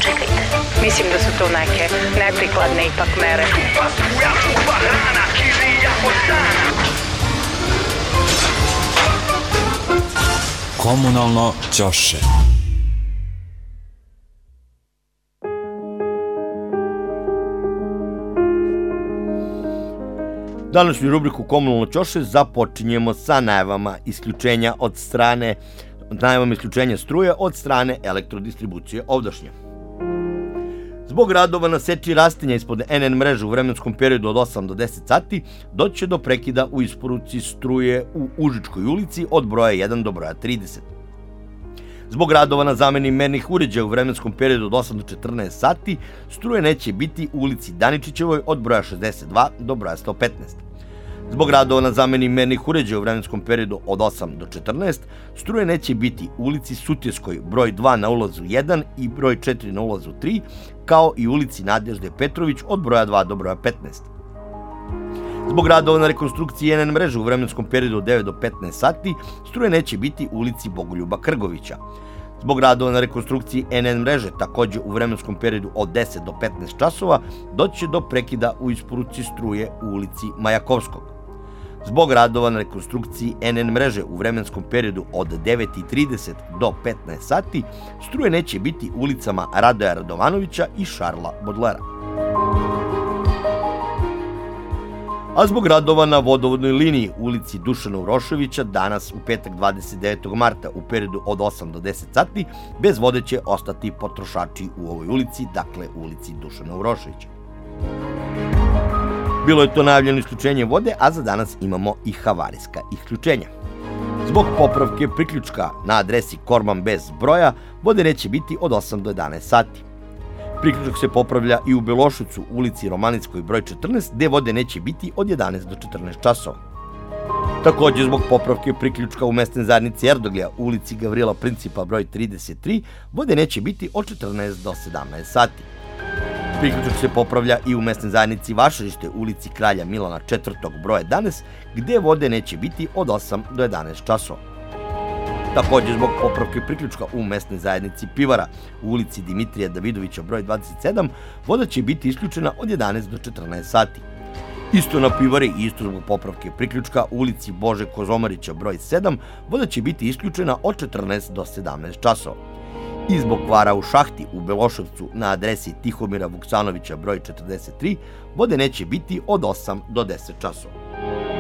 Sačekajte, mislim da su to neke neprikladne ipak mere. Skupa struja, skupa hrana, kirija od dana. Komunalno ćoše. Današnju rubriku Komunalno ćoše započinjemo sa najavama isključenja struje od strane Elektrodistribucije Ovdašnje. Zbog radova na seči rastinja ispod NN mreže u vremenskom periodu od 8 do 10 sati doći će do prekida u isporuci struje u Užičkoj ulici od broja 1 do broja 30. Zbog radova na zameni mernih uređaja u vremenskom periodu od 8 do 14 sati struje neće biti u ulici Daničićevoj od broja 62 do broja 115. Zbog radova na zameni mernih uređaja u vremenskom periodu od 8 do 14, struje neće biti u ulici Sutjeskoj broj 2 na ulazu 1 i broj 4 na ulazu 3, kao i ulici Nadežde Petrović od broja 2 do broja 15. Zbog radova na rekonstrukciji NN mreže u vremenskom periodu od 9 do 15 sati, struje neće biti u ulici Bogoljuba Krgovića. Zbog radova na rekonstrukciji NN mreže također u vremenskom periodu od 10 do 15 časova doći će do prekida u isporuci struje u ulici Majakovskog. Zbog radova na rekonstrukciji NN mreže u vremenskom periodu od 9:30 do 15 sati struje neće biti u ulicama Radoja Radovanovića i Šarla Bodlera. A zbog radova na vodovodnoj liniji u ulici Dušana Uroševića danas u petak 29. marta u periodu od 8 do 10 sati bez vode će ostati potrošači u ovoj ulici, dakle u ulici Dušana Uroševića. Bilo je to najavljeno isključenje vode, a za danas imamo i havarijska isključenja. Zbog popravke priključka na adresi Korman bez broja, vode neće biti od 8 do 11 sati. Priključak se popravlja i u Beloševcu u ulici Romaninskoj broj 14, gde vode neće biti od 11 do 14 časova. Također zbog popravke priključka u mesnoj zajednici Erdoglja u ulici Gavrila Principa broj 33, vode neće biti od 14 do 17 sati. Priključak se popravlja i u mesnoj zajednici Vašarište u ulici Kralja Milana 4. broj 11, gde vode neće biti od 8 do 11 časova. Također zbog popravke priključka u mesnoj zajednici Pivara u ulici Dimitrija Davidovića broj 27, voda će biti isključena od 11 do 14 sati. Isto na Pivari i isto zbog popravke priključka u ulici Bože Kozomarića broj 7, voda će biti isključena od 14 do 17 časova. I zbog kvara u šahti u Beloševcu na adresi Tihomira Vuksanovića broj 43, vode neće biti od 8 do 10 časova.